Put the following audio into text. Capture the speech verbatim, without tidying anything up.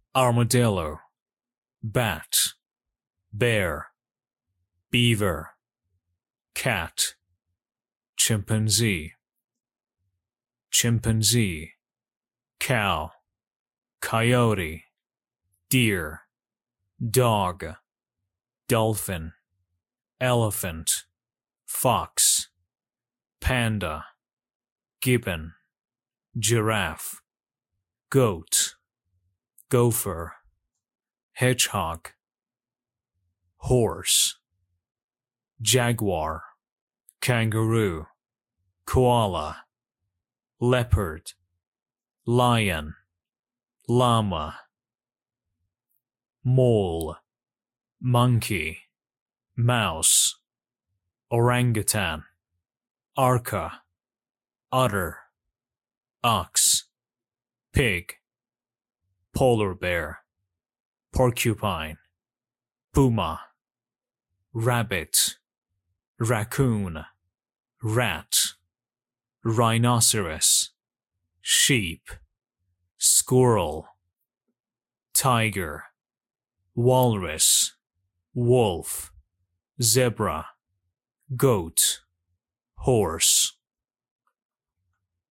armadillo, bat, bear, beaver, cat, chimpanzee, chimpanzee, cow, coyote, deer, dog, dolphin, elephant, fox, panda, gibbon, giraffe, goat, gopher, hedgehog, horse, jaguar, kangaroo, koala, leopard, lion, llama, mole, monkey, mouse, orangutan, orca, otter, ox, pig, polar bear, porcupine, puma, rabbit, raccoon, rat, rhinoceros, sheep, squirrel, tiger, walrus, wolf, zebra, goat, horse.